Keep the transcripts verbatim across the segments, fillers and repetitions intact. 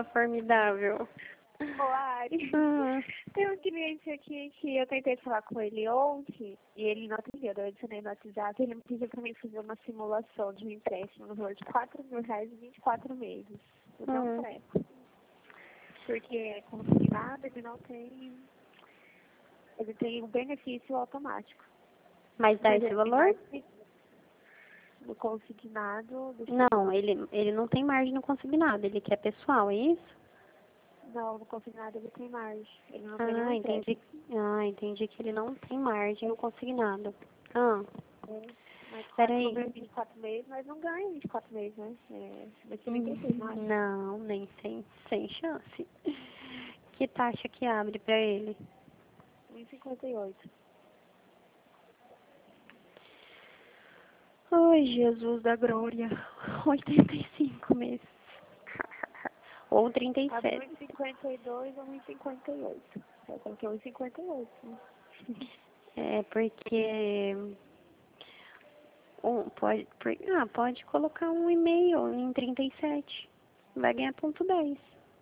fala formidável. Ô, Ari, Hum. tem um cliente aqui que eu tentei falar com ele ontem e ele não atendeu. Eu adicionei no WhatsApp. Ele me pediu pra mim fazer uma simulação de um empréstimo no valor de quatro mil reais em vinte e quatro meses. Eu não Hum. presto. Porque é consignado, ele não tem. Ele tem um benefício automático. Mas dá Mas esse ele tem valor? margem no consignado. deixa eu Não, ele, ele não tem margem no consignado, ele quer pessoal, é isso? Não, no consignado ele tem margem. Ele não tem nenhum Ah, entendi. empréstimo. Ah, entendi que ele não tem margem no consignado. Ah, É, mas quatro, peraí. vinte e quatro meses, mas não ganha vinte e quatro meses, né? É, vai ser trinta e seis, não Hum, acho. Não, nem sem, sem chance. Que taxa que abre pra ele? um e cinquenta e oito. Ai, Jesus da glória. oitenta e cinco meses. Ou trinta e Abre um sete. e cinquenta e dois ou um e cinquenta e oito. Eu coloquei um e cinquenta e oito, né? É, porque... Um, pode, por- ah, pode colocar um e-mail em trinta e sete. Vai ganhar ponto dez.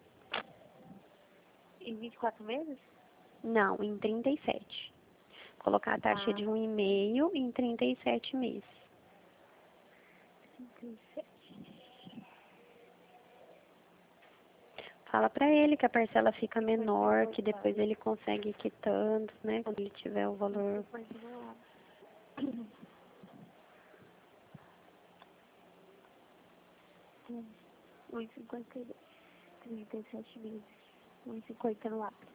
Em vinte e quatro meses? Não, em trinta e sete. Colocar a taxa Ah, de um e-mail em trinta e sete meses. trinta e sete. Fala pra ele que a parcela fica menor, cinquenta e oito, que depois abre. ele consegue ir quitando, né? Quando ele tiver o valor. cinquenta não abre. um e cinquenta e dois. trinta e sete meses. um e cinquenta no abre.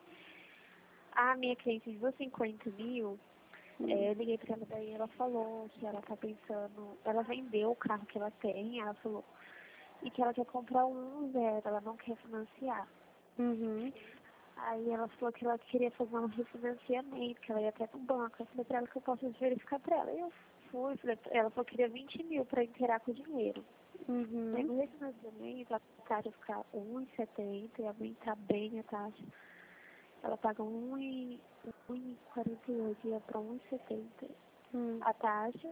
A minha cliente de cinquenta mil. É, Hum. eu liguei pra ela, daí ela falou que ela tá pensando, ela vendeu o carro que ela tem, ela falou, e que ela quer comprar um zero, ela não quer financiar. Uhum. Aí ela falou que ela queria fazer um refinanciamento, que ela ia até no banco. Eu falei pra ela que eu posso verificar pra ela. Eu fui, falei pra ela, falou que queria vinte mil pra inteirar com o dinheiro. Aí Uhum. no refinanciamento, a taxa ficar um e setenta e aumentar bem a taxa. Ela paga um e quarenta e oito, ia pra um e setenta Hum. a taxa.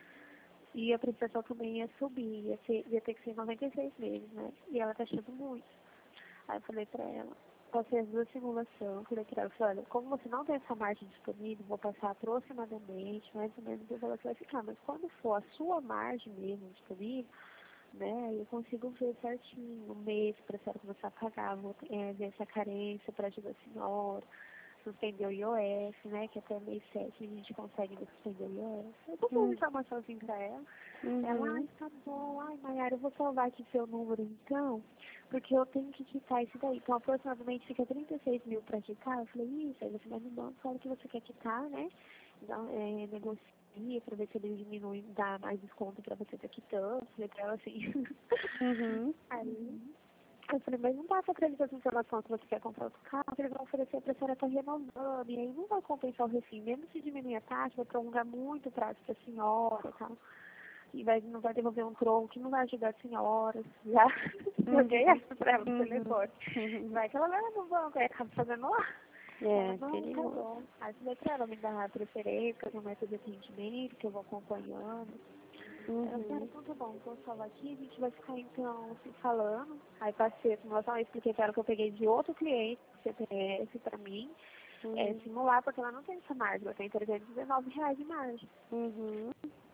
E a prestação também ia subir, ia, ser, ia ter que ser noventa e seis meses, né? E ela tá achando muito. Aí eu falei pra ela, passei as duas simulações, falei pra ela, falei, olha, como você não tem essa margem disponível, vou passar aproximadamente, mais ou menos o valor que vai ficar. Mas quando for a sua margem mesmo disponível, né, eu consigo ver certinho, um mês pra senhora começar a pagar, vou é, ver essa carência pra ajudar a senhora, suspender o I O F, né, que até mês sete a gente consegue suspender o I O F. Eu tô dando Hum. informação assim pra ela. Ela, ai, Uhum. tá bom, ai, Mayara, eu vou salvar aqui seu número então, porque eu tenho que quitar isso daí. Então, aproximadamente fica trinta e seis mil pra quitar. Eu falei, isso, aí você vai no banco, fala que você quer quitar, né? Então, é, negocia pra ver se ele diminui, dá mais desconto pra você estar quitando. Eu falei pra ela assim. Uhum. Aí, eu falei, mas não passa pra eles essa informação que você quer comprar outro carro, eles vão oferecer pra senhora estar renovando, e aí não vai compensar o refim. Mesmo se diminuir a taxa, vai prolongar muito o prazo pra senhora e tal. E vai, não vai devolver um troco, que não vai ajudar a senhora. Já joguei Uhum. essa pra ela no Uhum. telefone. Vai que ela vai no banco, aí acaba fazendo lá. Ela, É, não, tá perigoso. bom. Aí falei pra ela me dar a preferência, no método de atendimento, que eu vou acompanhando. Ela falou, Uhum. então tá bom, vou salvar aqui, a gente vai ficar então se falando. Aí passei a simulação, aí expliquei pra ela que eu peguei de outro cliente, C P F pra mim, é, Uhum. simular, porque ela não tem essa margem, ela tem trezentos e dezenove reais de margem. Uhum.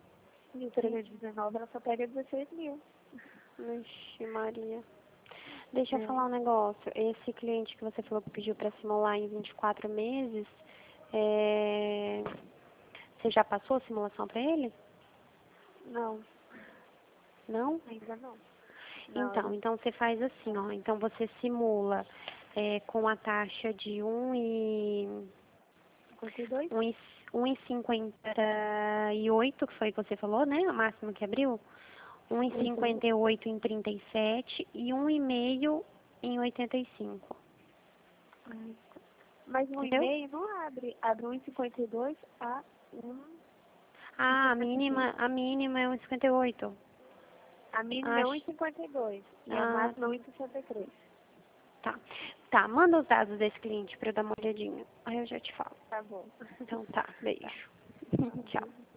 E o trezentos e dezenove ela só pega dezesseis mil. Vixe, Maria. Deixa eu É. falar um negócio. Esse cliente que você falou que pediu para simular em vinte e quatro meses, é... você já passou a simulação para ele? Não, Não? ainda não. Não, Então, ele então você faz assim, ó. Então você simula é, com a taxa de um e cinquenta e dois? um e um e cinquenta e oito, que foi que você falou, né? O máximo que abriu. Um e Uhum. cinquenta e oito em trinta e sete e um e meio em oitenta e cinco. Ai, mas no Entendeu? e-mail não abre. Abre um e cinquenta e dois a um e Ah, a sessenta e mínima, cinco. a mínima é um e cinquenta e oito. A mínima é um Acho. e cinquenta e dois e a Ah, máxima é um e sessenta e três. tá. Tá, manda os dados desse cliente pra eu dar uma olhadinha. Aí eu já te falo. Tá bom. Então tá, Tá. beijo. Tchau.